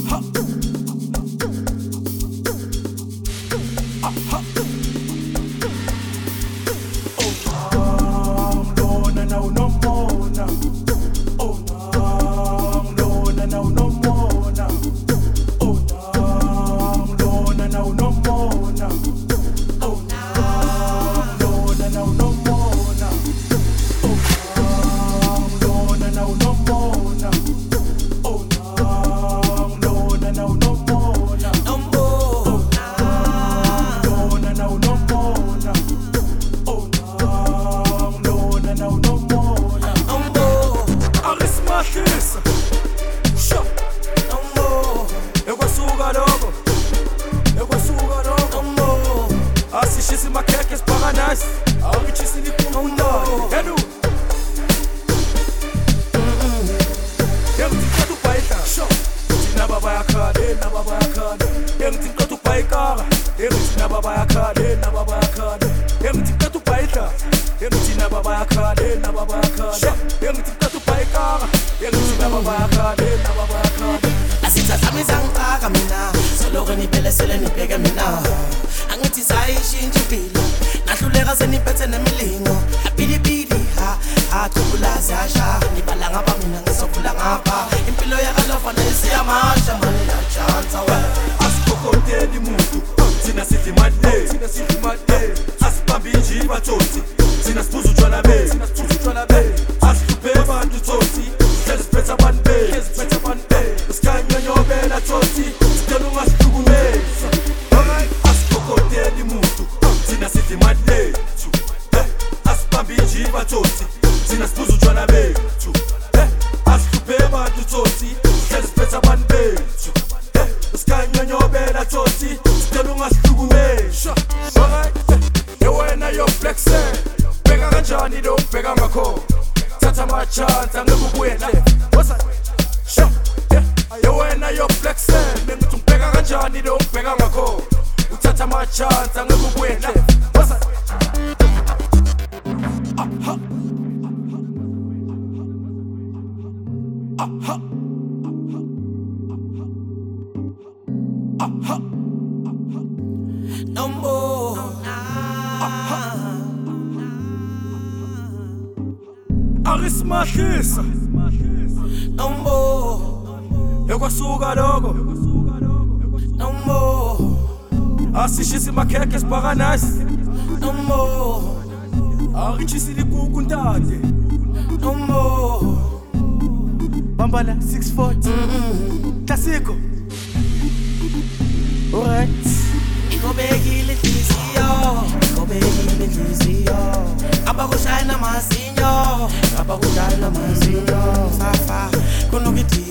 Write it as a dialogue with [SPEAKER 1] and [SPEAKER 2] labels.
[SPEAKER 1] Asishisi makeke paradise. Awichisi ni kumunda. Hello. Yemti katu paita. Tina baba yakade, na baba yakade. Yemti katu paika. Yemti na baba yakade, na baba yakade. Yemti katu paita. Yemti na baba yakade, na baba yakade. Yemti katu paika. Yemti na baba yakade, na baba yakade.
[SPEAKER 2] Asitha sami zangipaka mina. Solo nipele sele nipeke mina. Angithi sayishintsha impilo nahluleka seniphethe nemilingo apilipili ha kubulazi asha nibala ngapha mina ngisokhula ngapha impilo yakalova nesiyamasha manje yachance we
[SPEAKER 1] asikokoteli muntu thina sithi made asibambi nje batsotsi thina sibuza utshwala be asihluphe abantu tsotsi sicela siphethe abantu be sikhanyonyobela tsotsi sicela ungasihlukumeza. Asikokoteli muntu thina sithi made asibambi nje batsotsi thina sibuza utshwala bethu asihluphe abantu tsotsi sicela siphethe abantu bethu sikhanyonyobela tsotsi sicela ungasihlukumeza. Yewena yo flexe bheka kanjani lo bheka ngakho thatha amachance angeke ubuye la yewena yo flexe ngithi ubheka kanjani lo bheka ngakho uthatha amachance angeke ubuye la
[SPEAKER 2] no more
[SPEAKER 1] Arismahisa
[SPEAKER 2] no more
[SPEAKER 1] ekwasuka lokho
[SPEAKER 2] no more
[SPEAKER 1] asishisi makheke siparadise
[SPEAKER 2] no more
[SPEAKER 1] awichisi likuku ntate
[SPEAKER 2] no more
[SPEAKER 1] bambala 640 Klasiko. Alright.
[SPEAKER 2] Ikobekile inhliziyo abakushayina mazinyo safa kunokuthi